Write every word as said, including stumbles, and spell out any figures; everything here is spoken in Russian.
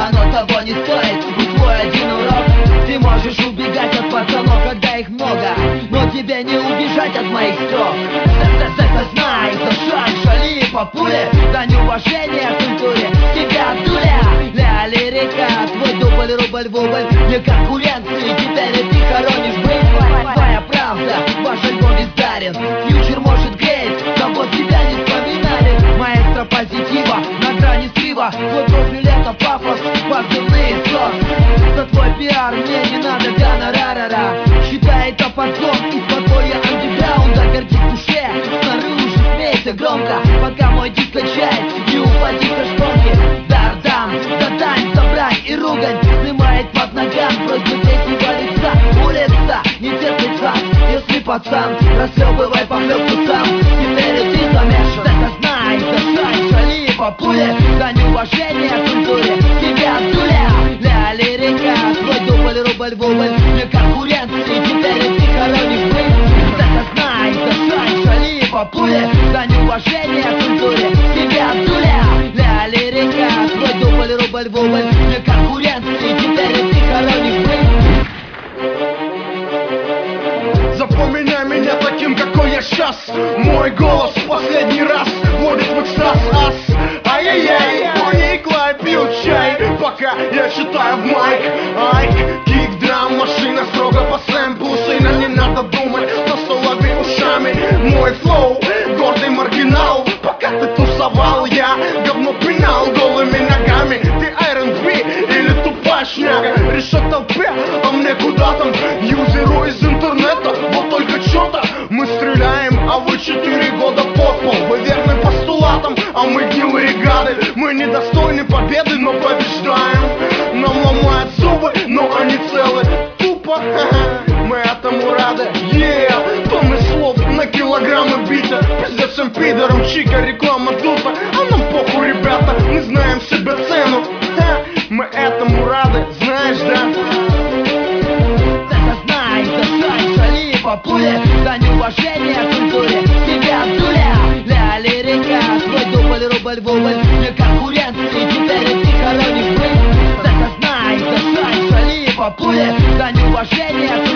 оно того не стоит. Усвой один урок: ты можешь убегать от пацанов, когда их много, но тебе не убежать от моих строк. Так знай, зашай, шали по пуле, дань уважения культуре, тебя дуля. Ля лирика, твой дубль, рубль, вубль, не конкуренции, теперь и ты хоронишь быть. Твоя правда, ваш альбом бездарен, фьючер может греть, кого тебя не вспоминали. Маэстро позитива, на грани срыва, твой профиль это пафос, позывные сос. За твой пиар мне не надо гонорара, считай это подзон и спокойно андеграунда. Гордись в душе, снаружи смейся громко, пока мой диск качает, не упади со шпонки. Дар дам, за дань, за брань и ругань, снимает под ногам просьбы третьего лица. Улица не терпит вас, если пацан, расхлебывай похлебку сам, теперь и ты замешан. Так знай, зашай, шали по пуле, дань уважения культуре, тебя дуля. Ля лирика, твой дубль, рубль, вубль, не конкуренции, теперь и ты хоронишь быть. Так знай, зашай, шали по пуле, дань уважения культуре, тебя дуля. Ля лирика, твой дубль, рубль, вубль, не конкуренции, теперь и ты хоронишь быть. Запоминай меня таким, какой я сейчас. Мой голос в последний раз вводит в экстаз ас. Ай-яй-яй, Бонни и Клайд пьют чай, пока я читаю в майк. Айк, кик, драм, машина строго по сэмплу. Сына не надо думать, просто лови ушами. Мой флоу, гордый маргинал. Пока ты тусовал, я говно пинал голыми ногами. Ты ар энд би или тупая шняга? Решать толпе, а мне куда там? Юзеру из интернета, вот только чё-то. Мы стреляем, а вы четыре года под пол. Вы верны постулатам, а мы гнилые гады. Мы недостойны победы, но побеждаем. Нам ломают зубы, но они целы. Тупо, мы этому рады. Yeah, тонны слов на килограммы бита. Пиздец всем пидорам, чика, реклама дута. А нам похуй, ребята, мы знаем себе цену. Ха, мы этому рады, знаешь, да? Так знай, зашай, шали по пуле, дань уважения культуре, тебя дуля. Ля лирика, твой дубль, рубль, вубль, не конкуренции, теперь и ты хоронишь быть. Так знай, зашай, шали по пуле, дань уважения